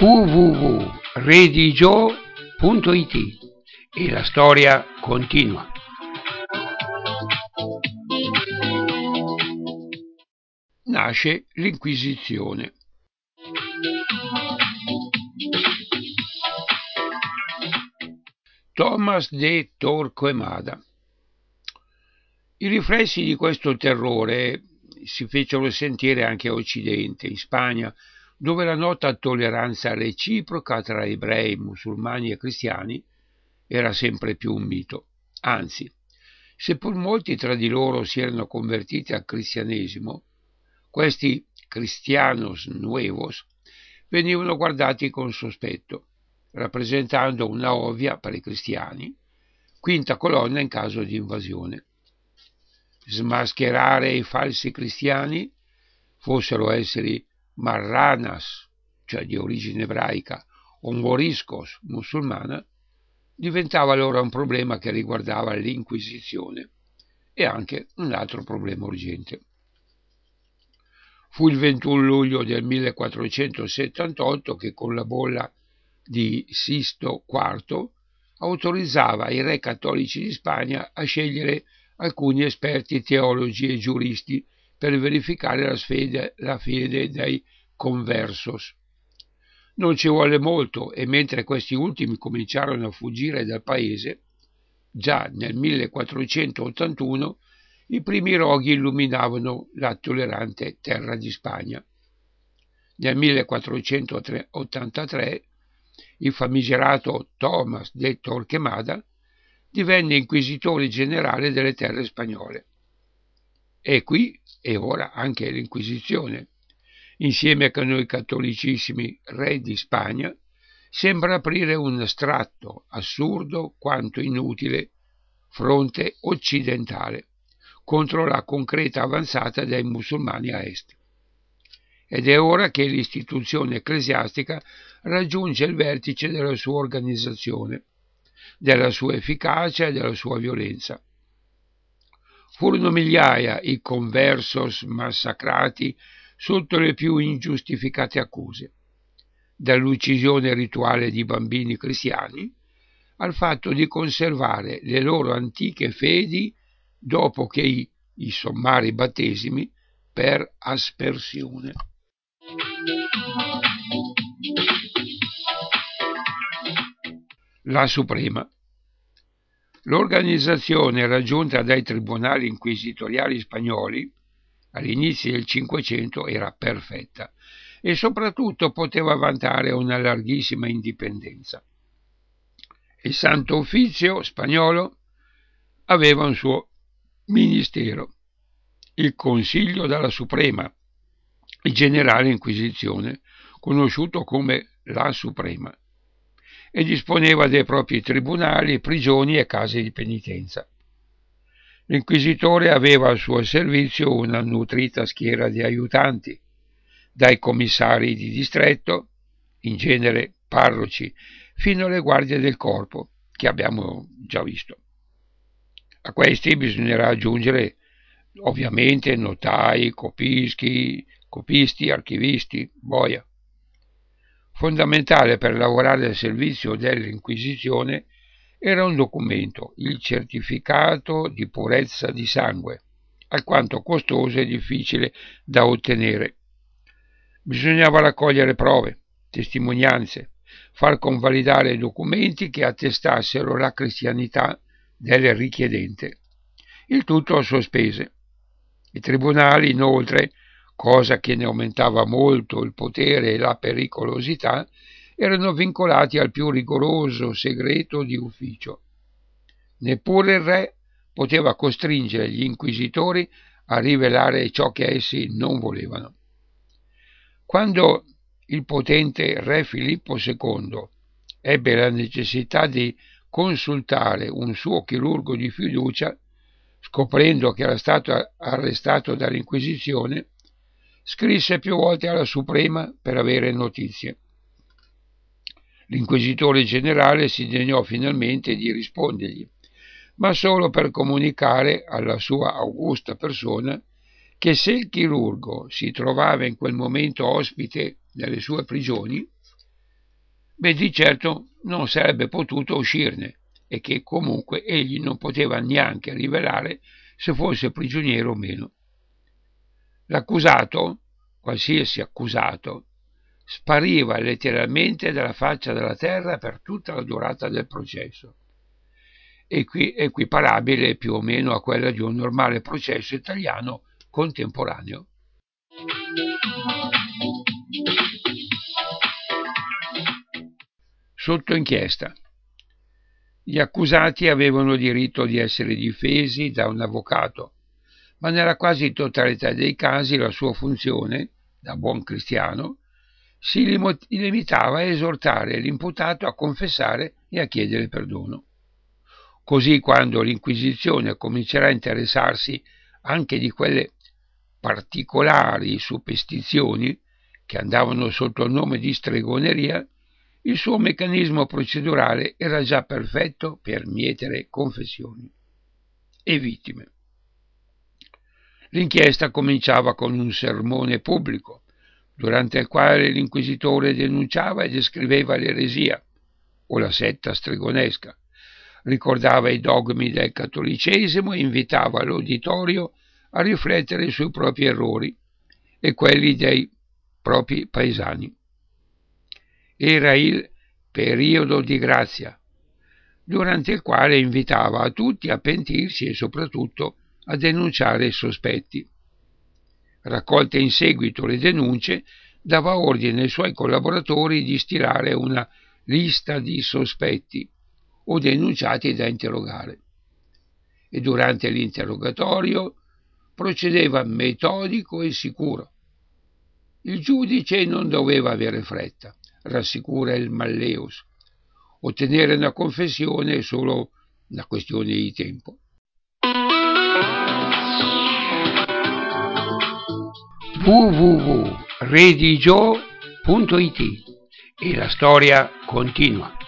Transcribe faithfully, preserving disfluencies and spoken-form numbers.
w w w punto redigio punto it e la storia continua. Nasce l'Inquisizione. Tomás de Torquemada. I riflessi di questo terrore si fecero sentire anche a Occidente, in Spagna, dove la nota tolleranza reciproca tra ebrei, musulmani e cristiani era sempre più un mito. Anzi, seppur molti tra di loro si erano convertiti al cristianesimo, questi cristianos nuevos venivano guardati con sospetto, rappresentando una ovvia, per i cristiani, quinta colonna in caso di invasione. Smascherare i falsi cristiani, fossero esseri marranas, cioè di origine ebraica, o moriscos, musulmana, diventava allora un problema che riguardava l'Inquisizione e anche un altro problema urgente. Fu il ventuno luglio del millequattrocentosettantotto che, con la bolla di Sisto quarto, autorizzava i re cattolici di Spagna a scegliere alcuni esperti teologi e giuristi per verificare la fede, la fede dei conversos. Non ci volle molto e mentre questi ultimi cominciarono a fuggire dal paese, già nel millequattrocentottantuno i primi roghi illuminavano la tollerante terra di Spagna. Nel millequattrocentottantatré il famigerato Tomás de Torquemada divenne inquisitore generale delle terre spagnole. E qui e ora anche l'Inquisizione, insieme con noi cattolicissimi re di Spagna, sembra aprire un stratto, assurdo quanto inutile, fronte occidentale contro la concreta avanzata dei musulmani a est. Ed è ora che l'istituzione ecclesiastica raggiunge il vertice della sua organizzazione, della sua efficacia e della sua violenza. Furono migliaia i conversos massacrati sotto le più ingiustificate accuse, dall'uccisione rituale di bambini cristiani al fatto di conservare le loro antiche fedi dopo che i, i sommari battesimi per aspersione. La Suprema. L'organizzazione raggiunta dai tribunali inquisitoriali spagnoli all'inizio del Cinquecento era perfetta e soprattutto poteva vantare una larghissima indipendenza. Il Santo Uffizio spagnolo aveva un suo ministero, il Consiglio della Suprema, il Generale Inquisizione, conosciuto come la Suprema, e disponeva dei propri tribunali, prigioni e case di penitenza. L'inquisitore aveva al suo servizio una nutrita schiera di aiutanti, dai commissari di distretto, in genere parroci, fino alle guardie del corpo, che abbiamo già visto. A questi bisognerà aggiungere ovviamente notai, copischi, copisti, archivisti, boia. Fondamentale per lavorare al servizio dell'Inquisizione era un documento, il certificato di purezza di sangue, alquanto costoso e difficile da ottenere. Bisognava raccogliere prove, testimonianze, far convalidare documenti che attestassero la cristianità del richiedente, il tutto a sue spese. I tribunali, inoltre, cosa che ne aumentava molto il potere e la pericolosità, erano vincolati al più rigoroso segreto di ufficio. Neppure il re poteva costringere gli inquisitori a rivelare ciò che essi non volevano. Quando il potente re Filippo secondo ebbe la necessità di consultare un suo chirurgo di fiducia, scoprendo che era stato arrestato dall'Inquisizione, scrisse più volte alla Suprema per avere notizie. L'inquisitore generale si degnò finalmente di rispondergli, ma solo per comunicare alla sua augusta persona che se il chirurgo si trovava in quel momento ospite nelle sue prigioni, beh, di certo non sarebbe potuto uscirne e che comunque egli non poteva neanche rivelare se fosse prigioniero o meno. L'accusato, qualsiasi accusato, spariva letteralmente dalla faccia della terra per tutta la durata del processo, equi- equiparabile più o meno a quella di un normale processo italiano contemporaneo. Sotto inchiesta. Gli accusati avevano diritto di essere difesi da un avvocato, ma nella quasi totalità dei casi la sua funzione, da buon cristiano, si limitava a esortare l'imputato a confessare e a chiedere perdono. Così, quando l'Inquisizione comincerà a interessarsi anche di quelle particolari superstizioni che andavano sotto il nome di stregoneria, il suo meccanismo procedurale era già perfetto per mietere confessioni e vittime. L'inchiesta cominciava con un sermone pubblico, durante il quale l'inquisitore denunciava e descriveva l'eresia o la setta stregonesca, ricordava i dogmi del cattolicesimo e invitava l'uditorio a riflettere sui propri errori e quelli dei propri paesani. Era il periodo di grazia, durante il quale invitava a tutti a pentirsi e soprattutto a denunciare i sospetti. Raccolte in seguito le denunce, dava ordine ai suoi collaboratori di stilare una lista di sospetti o denunciati da interrogare e durante l'interrogatorio procedeva metodico e sicuro. Il giudice non doveva avere fretta, rassicura il Malleus. Ottenere una confessione è solo una questione di tempo. w w w punto redigio punto it e la storia continua.